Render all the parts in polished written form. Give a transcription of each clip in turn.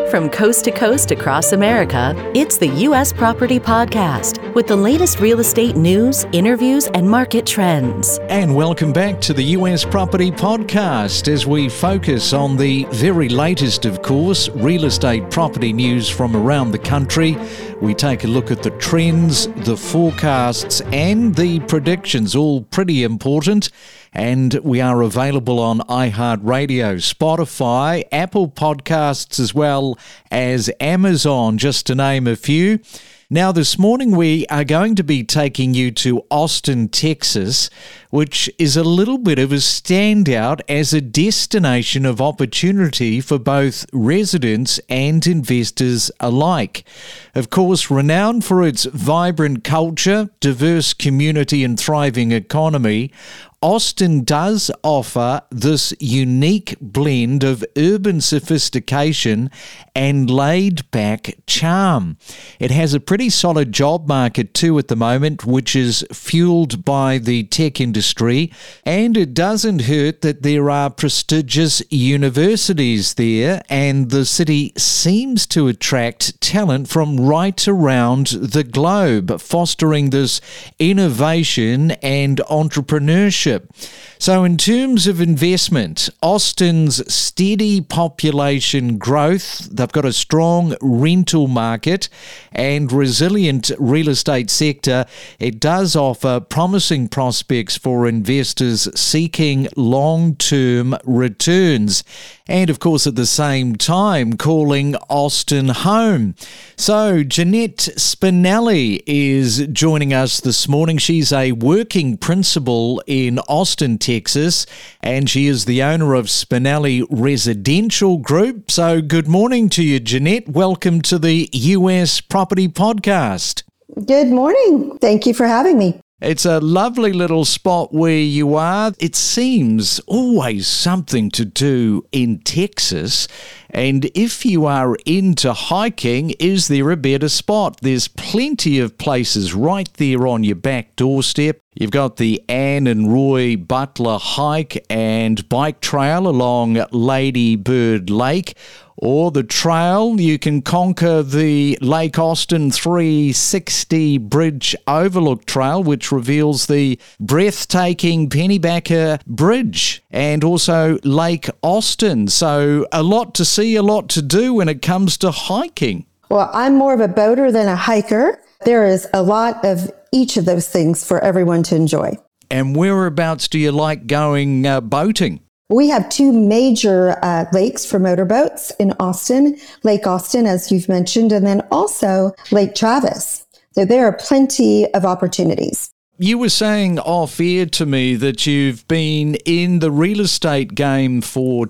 From coast to coast across America, it's the U.S. Property Podcast with the latest real estate news, interviews, and market trends. And welcome back to the U.S. Property Podcast as we focus on the very latest, of course, real estate property news from around the country. We take a look at the trends, the forecasts, and the predictions, all pretty important. And we are available on iHeartRadio, Spotify, Apple Podcasts, as well as Amazon, just to name a few. Now, this morning we are going to be taking you to Austin, Texas, which is a little bit of a standout as a destination of opportunity for both residents and investors alike. Of course, renowned for its vibrant culture, diverse community and thriving economy, Austin does offer this unique blend of urban sophistication and laid-back charm. It has a pretty solid job market too at the moment, which is fueled by the tech industry, and it doesn't hurt that there are prestigious universities there, and the city seems to attract talent from right around the globe, fostering this innovation and entrepreneurship. So in terms of investment, Austin's steady population growth, they've got a strong rental market and resilient real estate sector. It does offer promising prospects for investors seeking long-term returns. And of course, at the same time, calling Austin home. So Jeanette Spinelli is joining us this morning. She's a working principal in Austin, Texas, and she is the owner of Spinelli Residential Group. So good morning to you, Jeanette. Welcome to the US Property Podcast. Good morning. Thank you for having me. It's a lovely little spot where you are. It seems always something to do in Texas. And if you are into hiking, is there a better spot? There's plenty of places right there on your back doorstep. You've got the Ann and Roy Butler hike and bike trail along Lady Bird Lake. Or the trail, you can conquer the Lake Austin 360 Bridge Overlook Trail, which reveals the breathtaking Pennybacker Bridge, and also Lake Austin. So a lot to see, a lot to do when it comes to hiking. Well, I'm more of a boater than a hiker. There is a lot of each of those things for everyone to enjoy. And whereabouts do you like going boating? We have two major lakes for motorboats in Austin, Lake Austin, as you've mentioned, and then also Lake Travis. So there are plenty of opportunities. You were saying off air to me that you've been in the real estate game for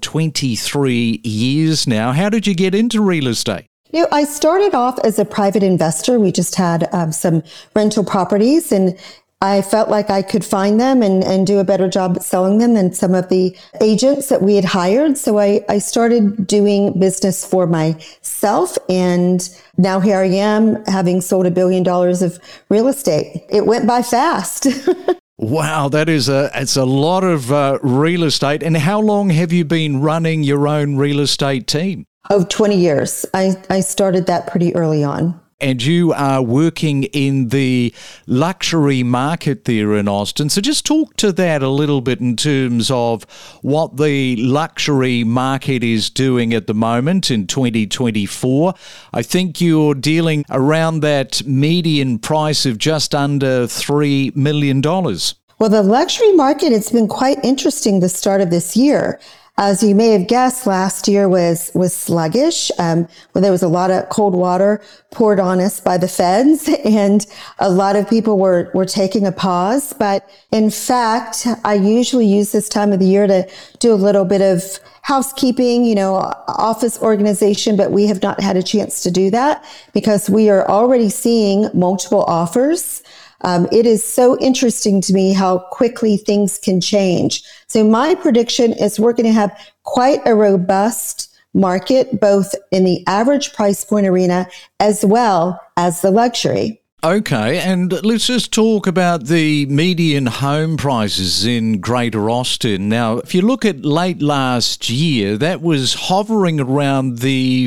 23 years now. How did you get into real estate? You know, I started off as a private investor. We just had some rental properties, and I felt like I could find them and do a better job at selling them than some of the agents that we had hired. So I started doing business for myself. And now here I am, having sold $1 billion of real estate. It went by fast. Wow, it's a lot of real estate. And how long have you been running your own real estate team? 20 years. I started that pretty early on. And you are working in the luxury market there in Austin. So just talk to that a little bit in terms of what the luxury market is doing at the moment in 2024. I think you're dealing around that median price of just under $3 million. Well, the luxury market, it's been quite interesting the start of this year. As you may have guessed, last year was sluggish, when there was a lot of cold water poured on us by the feds, and a lot of people were taking a pause. But in fact, I usually use this time of the year to do a little bit of housekeeping, office organization, but we have not had a chance to do that because we are already seeing multiple offers. It is so interesting to me how quickly things can change. So my prediction is we're going to have quite a robust market, both in the average price point arena as well as the luxury. Okay, and let's just talk about the median home prices in Greater Austin. Now, if you look at late last year, that was hovering around the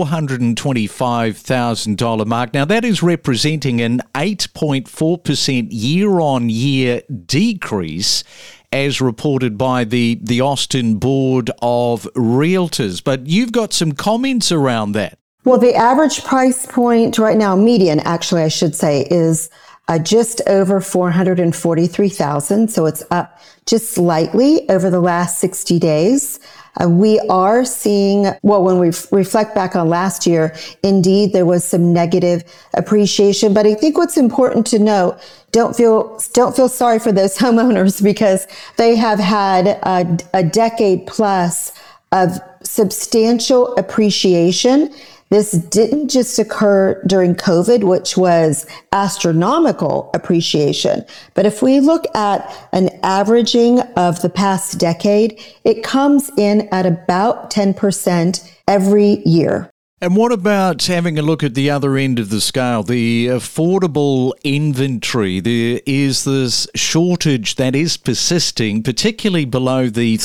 $425,000 mark. Now, that is representing an 8.4% year-on-year decrease, as reported by the Austin Board of Realtors. But you've got some comments around that. Well, the average price point right now, median, actually, I should say, is just over $443,000. So it's up just slightly over the last 60 days. We are seeing, well, when we reflect back on last year, indeed, there was some negative appreciation. But I think what's important to note, don't feel sorry for those homeowners, because they have had a decade plus of substantial appreciation. This didn't just occur during COVID, which was astronomical appreciation. But if we look at an averaging of the past decade, it comes in at about 10% every year. And what about having a look at the other end of the scale, the affordable inventory? There is this shortage that is persisting, particularly below the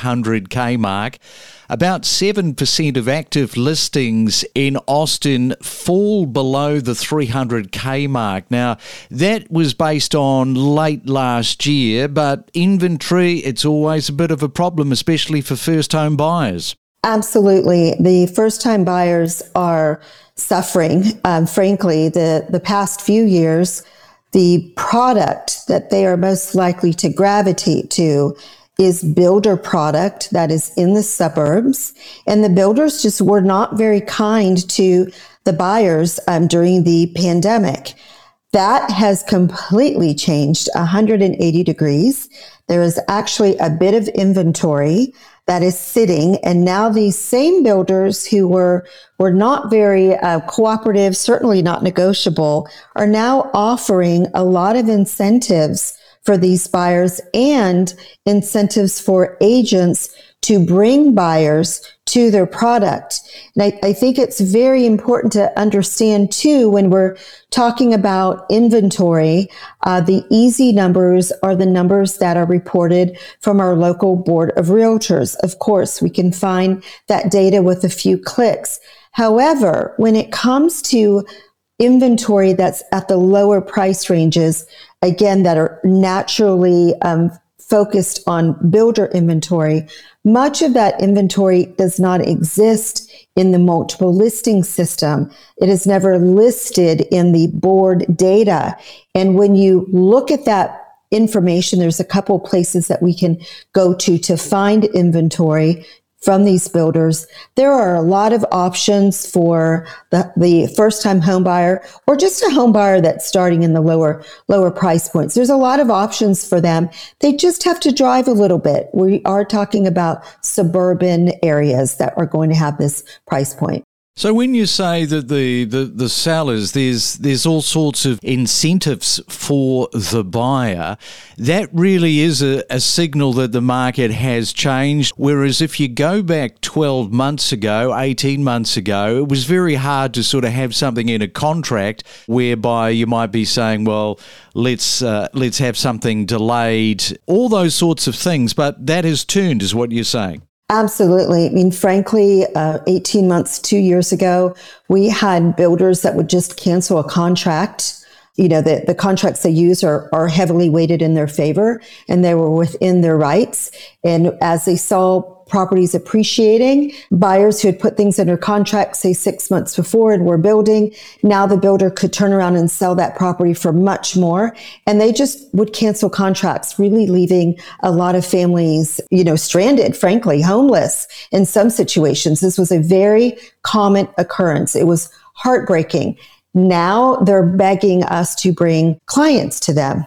300K mark. About 7% of active listings in Austin fall below the 300K mark. Now, that was based on late last year, but inventory, it's always a bit of a problem, especially for first-home buyers. Absolutely. The first-time buyers are suffering. Frankly, the past few years, the product that they are most likely to gravitate to is builder product that is in the suburbs. And the builders just were not very kind to the buyers during the pandemic. That has completely changed 180 degrees. There is actually a bit of inventory that is sitting. And now these same builders who were not very cooperative, certainly not negotiable, are now offering a lot of incentives for these buyers and incentives for agents to bring buyers to their product. And I think it's very important to understand too, when we're talking about inventory, the easy numbers are the numbers that are reported from our local board of realtors. Of course, we can find that data with a few clicks. However, when it comes to inventory that's at the lower price ranges, again, that are naturally focused on builder inventory, much of that inventory does not exist in the multiple listing system. It is never listed in the board data. And when you look at that information, there's a couple places that we can go to find inventory from these builders. There are a lot of options for the first-time home buyer, or just a home buyer that's starting in the lower price points. There's a lot of options for them. They just have to drive a little bit. We are talking about suburban areas that are going to have this price point. So when you say that the sellers, there's all sorts of incentives for the buyer, that really is a signal that the market has changed. Whereas if you go back 12 months ago, 18 months ago, it was very hard to sort of have something in a contract whereby you might be saying, well, let's have something delayed, all those sorts of things. But that has turned, is what you're saying. Absolutely. I mean, frankly, 18 months, 2 years ago, we had builders that would just cancel a contract. You know, the contracts they use are heavily weighted in their favor, and they were within their rights. And as they saw properties appreciating, buyers who had put things under contract, say 6 months before, and were building, now the builder could turn around and sell that property for much more. And they just would cancel contracts, really leaving a lot of families, you know, stranded, frankly, homeless in some situations. This was a very common occurrence. It was heartbreaking. Now they're begging us to bring clients to them.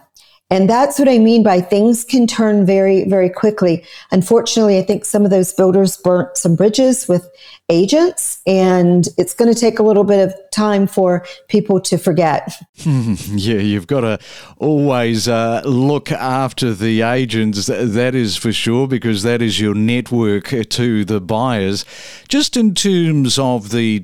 And that's what I mean by things can turn very, very quickly. Unfortunately, I think some of those builders burnt some bridges with agents, and it's going to take a little bit of time for people to forget. Yeah, you've got to always look after the agents, that is for sure, because that is your network to the buyers. Just in terms of the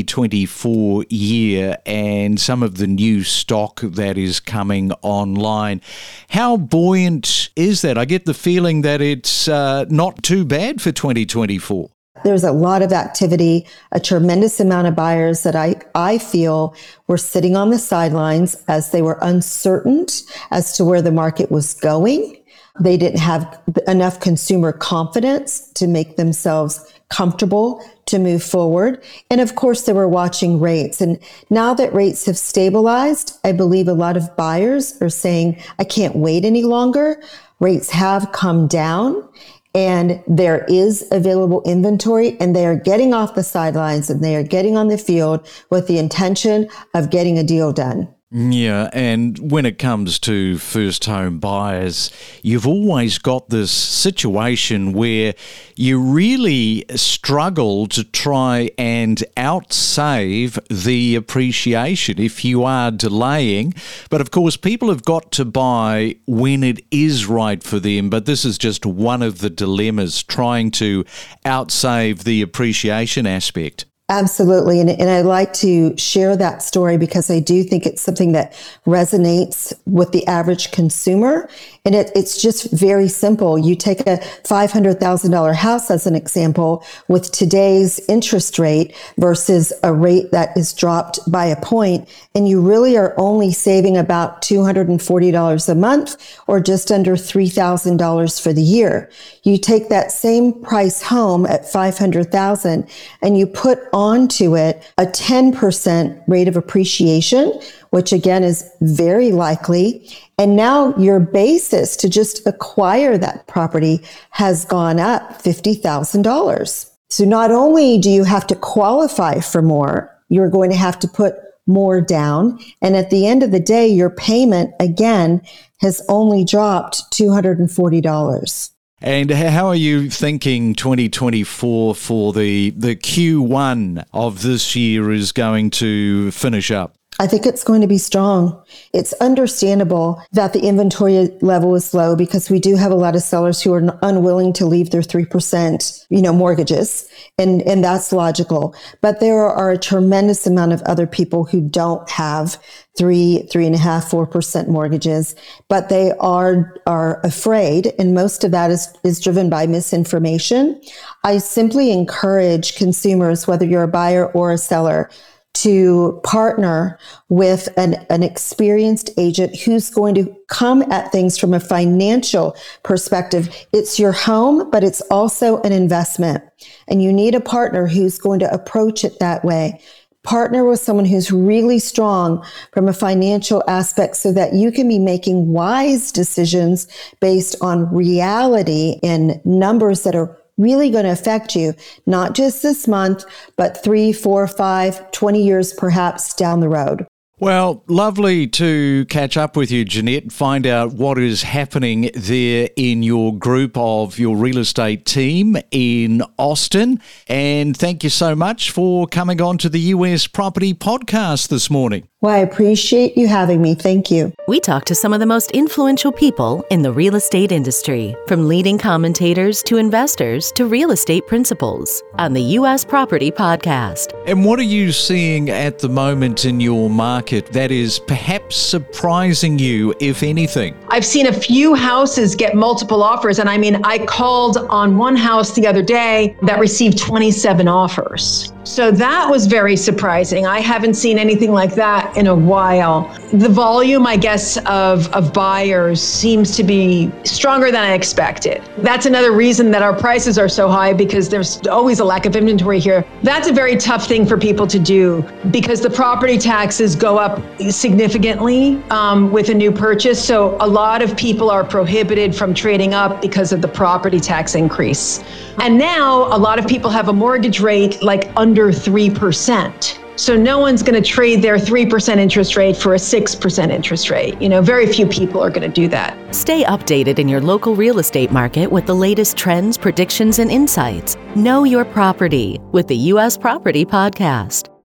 2024 year and some of the new stock that is coming online, how buoyant is that? I get the feeling that it's not too bad for 2024. There's a lot of activity, a tremendous amount of buyers that I feel were sitting on the sidelines as they were uncertain as to where the market was going. They didn't have enough consumer confidence to make themselves comfortable to move forward. And of course, they were watching rates. And now that rates have stabilized, I believe a lot of buyers are saying, I can't wait any longer. Rates have come down. And there is available inventory, and they are getting off the sidelines and they are getting on the field with the intention of getting a deal done. Yeah, and when it comes to first home buyers, you've always got this situation where you really struggle to try and outsave the appreciation if you are delaying. But of course, people have got to buy when it is right for them. But this is just one of the dilemmas, trying to outsave the appreciation aspect. Absolutely. And I'd like to share that story because I do think it's something that resonates with the average consumer. And it's just very simple. You take a $500,000 house as an example with today's interest rate versus a rate that is dropped by a point, and you really are only saving about $240 a month or just under $3,000 for the year. You take that same price home at $500,000 and you put onto it a 10% rate of appreciation, which again is very likely. And now your basis to just acquire that property has gone up $50,000. So not only do you have to qualify for more, you're going to have to put more down. And at the end of the day, your payment again has only dropped $240. And how are you thinking 2024 for the Q1 of this year is going to finish up? I think it's going to be strong. It's understandable that the inventory level is low because we do have a lot of sellers who are unwilling to leave their 3%, mortgages. And that's logical. But there are a tremendous amount of other people who don't have 3.5%, 4% mortgages, but they are afraid. And most of that is driven by misinformation. I simply encourage consumers, whether you're a buyer or a seller, to partner with an experienced agent who's going to come at things from a financial perspective. It's your home, but it's also an investment. And you need a partner who's going to approach it that way. Partner with someone who's really strong from a financial aspect so that you can be making wise decisions based on reality and numbers that are really going to affect you, not just this month, but 3, 4, 5, 20 years perhaps down the road. Well, lovely to catch up with you, Jeanette, find out what is happening there in your group of your real estate team in Austin. And thank you so much for coming on to the US Property Podcast this morning. Well, I appreciate you having me. Thank you. We talked to some of the most influential people in the real estate industry, from leading commentators to investors to real estate principals, on the US Property Podcast. And what are you seeing at the moment in your market that is perhaps surprising you, if anything? I've seen a few houses get multiple offers. And I called on one house the other day that received 27 offers. So that was very surprising. I haven't seen anything like that in a while. The volume, I guess, of buyers seems to be stronger than I expected. That's another reason that our prices are so high, because there's always a lack of inventory here. That's a very tough thing for people to do because the property taxes go up significantly with a new purchase. So a lot of people are prohibited from trading up because of the property tax increase. And now a lot of people have a mortgage rate like under 3%. So no one's going to trade their 3% interest rate for a 6% interest rate. Very few people are going to do that. Stay updated in your local real estate market with the latest trends, predictions, and insights. Know your property with the U.S. Property Podcast.